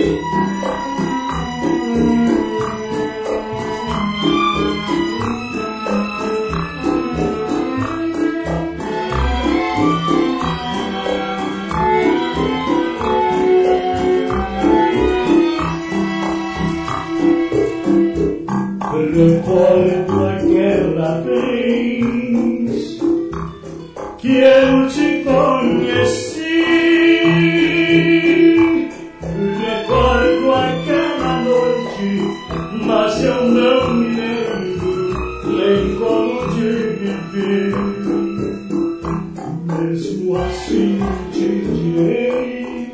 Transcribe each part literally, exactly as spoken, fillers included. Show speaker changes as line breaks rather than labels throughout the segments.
Recordo aquela vez que eu te conheci. Recordo aquela noite, mas eu não me lembro nem como te vivi. Mesmo assim te direi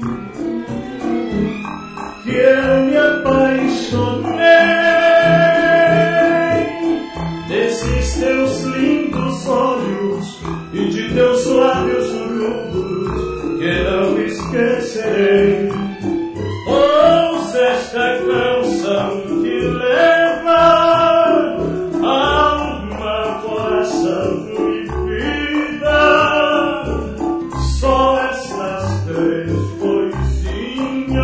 que eu me apaixonei desses teus lindos olhos e de teus lábios rubros que não esquecerei. Ouça esta canção que leva alma, coração e vida. Só essas três coisinhas,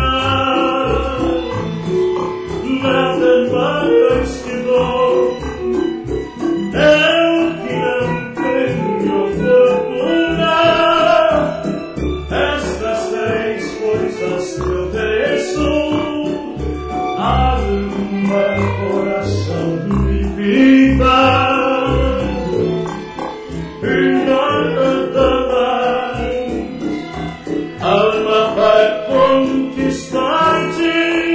nada mais te dou. Eu que não tenho fortuna, estas três coisas que eu ofereço: alma, coração e vida, e nada mais. Alma para conquistar-te,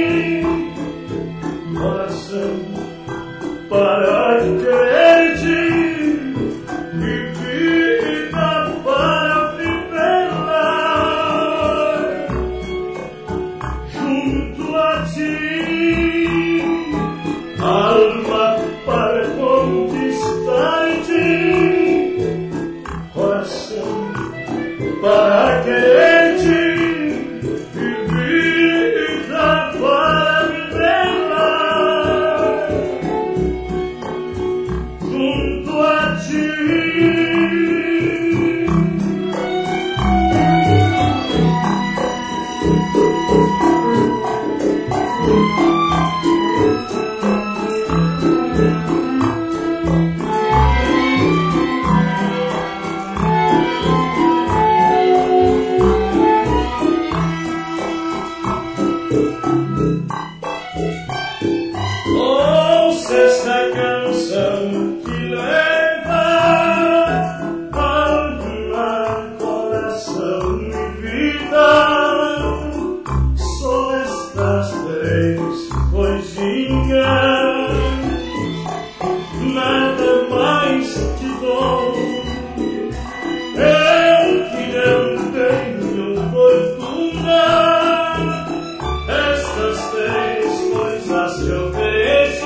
coração para querer-te, e vida para vivê-la junto a ti. Alma para conquistar-te, coração para querer-te, e vida para vivê-la junto a ti. Ouça esta canção que leva alma, coração e vida. Só estas três coisinhas, nada mais te dou. Eu que não tenho fortuna, estas três coisas te ofereço: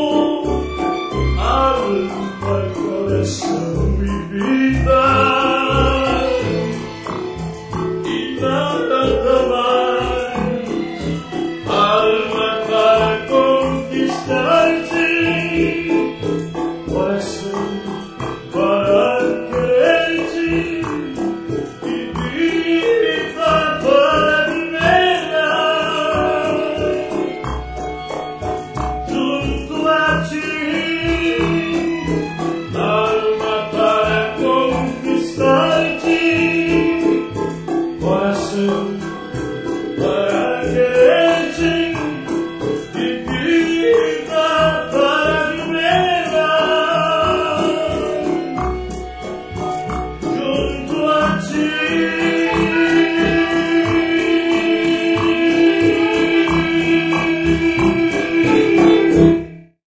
alma, coração e vida, e nada mais. Alma para conquistar-te, coração para querer-te, e vida para vivê-la junto a ti. Alma para conquistar-te, coração